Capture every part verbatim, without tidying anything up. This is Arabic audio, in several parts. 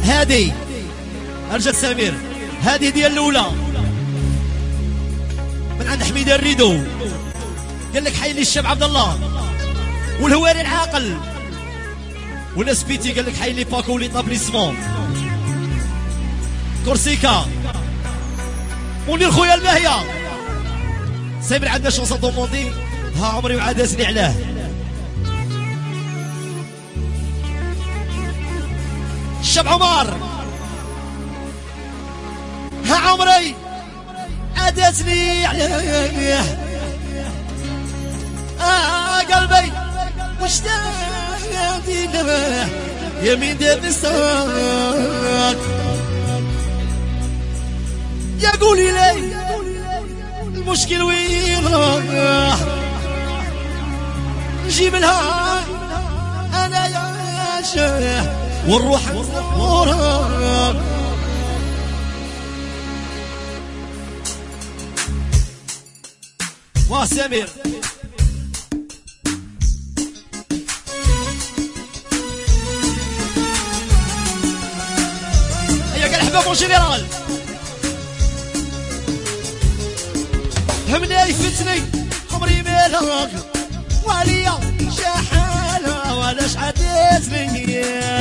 هادي ارجع سمير، هادي ديال الاولى من عند حميده الريدو، قال لك حي لي الشاب عبد الله والهواري العاقل وناس بيتي، قال لك حي لي باكو ليطابليسمون كورسيكا منير خويا الباهيه سامر. عندنا شونسون دوموندي ها عمري وعاداتني علاه. الشاب عمر ها عمري عاداتني علاه. آه قلبي مشتاق لك يا مين دابستك، يا قولي لي المشكل وين راح نجيب لها انا يا شاه والروح وراك. واه سمير هيا قال حباب جنرال همني يفتني عمري مالك وعليا شحالة ولاش عديتني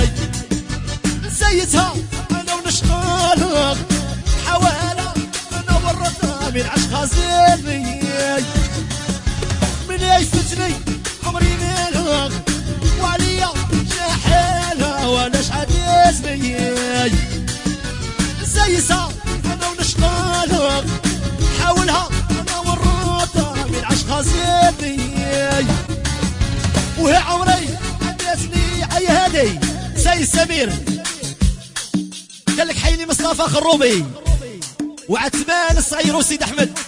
نسيتها انا ونشغالك حوالة انا ورطها من عشق غازلني من يفتني عمري مالك وعليا شحالة ولاش عديتني نسيتها انا ونشغالك حاولها من عشق غازلني وهي عمري عدتني عي هادي سي سمير. قال لك حيني مصطفى خروبي وعتمان الصغير وسيد احمد.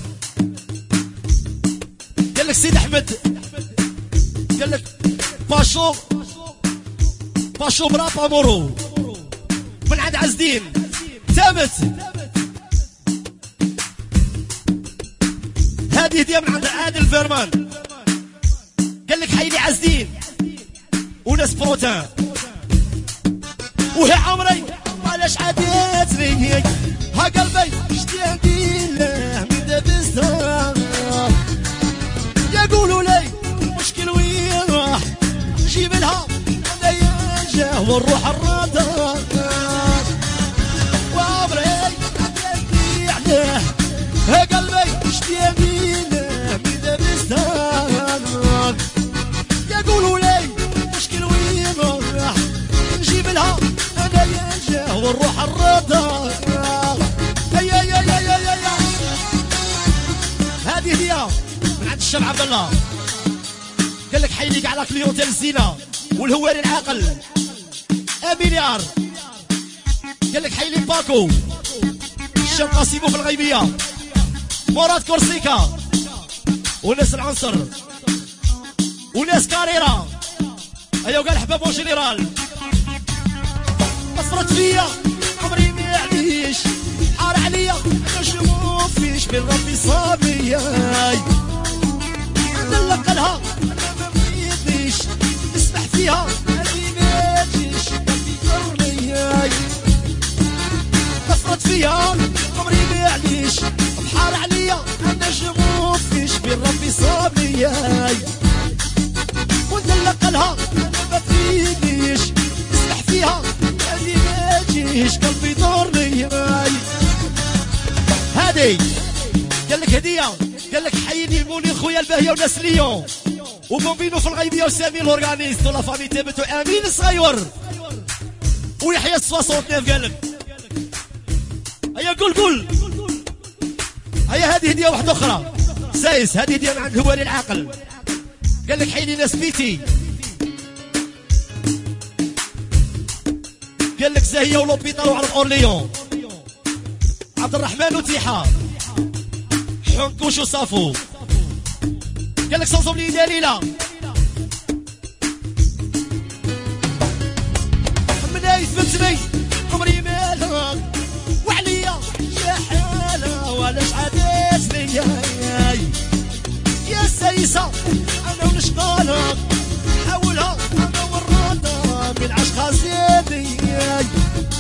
قال لك سيد احمد قال لك باشو باشو برابا مورو من عند عز الدين ثابت. هذه هدية من عند عادل فيرمان. قال لك حيلي عزدين وناس بروتان وهي عمري علاش عادتني ها قلبي اشتاق له من دابستها، يا قولوا لي المشكل وين راح نجيب لها انا يا جاه والروح الراضة وعمري عادتني عليه ها قلبي اشتاق يقولوا لي مشكل وين راح نجيب لها انا يا جاه والروح الرضا. يا يا يا يا يا يا هذه هي من عند الشاب عبد الله. قال لك حيليك على كليوتيل الزينه والهواري العاقل اميليار. قال لك حيلي باكو الشاب قاسيمو في الغيبيه مراد كورسيكا وناس العنصر وناس كاريرا. ايوا قال حباب جنرال اصفرت فيا عمري ما يعليش حار عليا انا شموف فيش من ربي صابي نلقى لها انا ما بغيتنيش نسمح فيها هذه ما تجيش ربي يرني اصفرت فيا عمري ما يعليش بحار عليا انا شموف فيش من ربي صابي ونلقى لها انا ما تفيدنيش نسمح فيها هذه ما تجيش قلبي دورني هادي. قال لك هديه قال لك حيني منير خويا الباهيه وناس ليون وبومبينو في الغيبيه وسامي الاورغانيست ولا فامي تابت وامين الصغير ويحيى ثمانية وستين. قال لك هيا قول قول هيا هذه هديه واحده اخرى سايس. هذه هديه من عند الهواري العاقل. قال لك حيني ناس بيتي. قال لك زاهيه ولوبيطال وعرض اورليون عبد الرحمن وتيحه حنكوش وصافو. قال لك صنصب لي دليله من يثبتني عمري مالك وعليا شحاله ولاش عادتني يا سايسه انا ونشغالك حاولها انا والراضه من عشق غازلني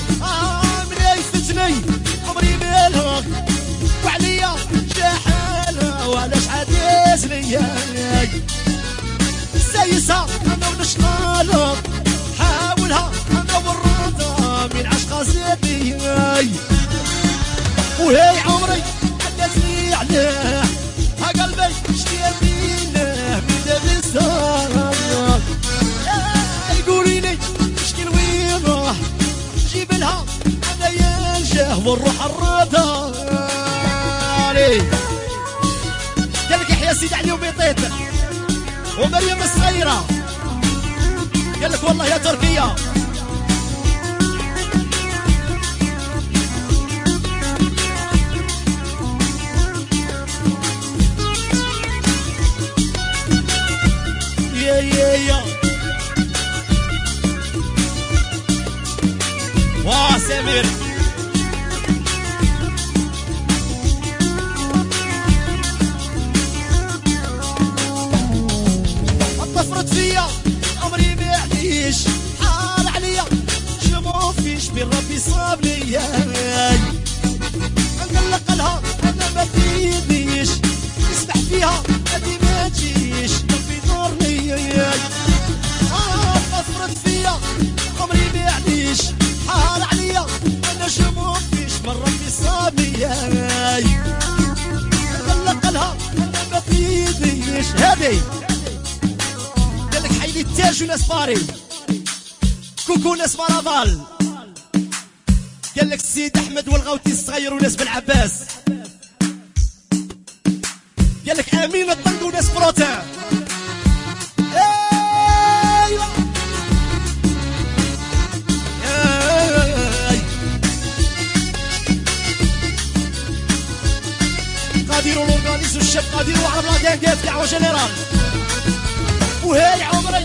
قالها انا يا الجاه والروح الراداني. قال لك يحيى سيدي علي وبيطيط ومريم الصغيره. قال لك والله يا تركيا يا يا يا واه سمير. طفرت فيا عمري ما يعيش حال عليا شمو فيش بين ربي صابني. نقلق لها انا ما فينيش نسمح فيها هادي ما تجيش ربي نورني. آه طفرت فيا عمري ما يعيش حال عليا انا شمو فيش من ربي صابني. نقلق لها انا ما فينيش هادي. قالك حيلي التاج وناس باري كوكو ناس مرافال. قالك السيد احمد والغوتي الصغير وناس بالعباس. قالك امين الطنق وناس بروتين. ايوا قادر الاورغانيز والشاب قادر وعرب لا ديال دعوه جنرال. وهاي عمرك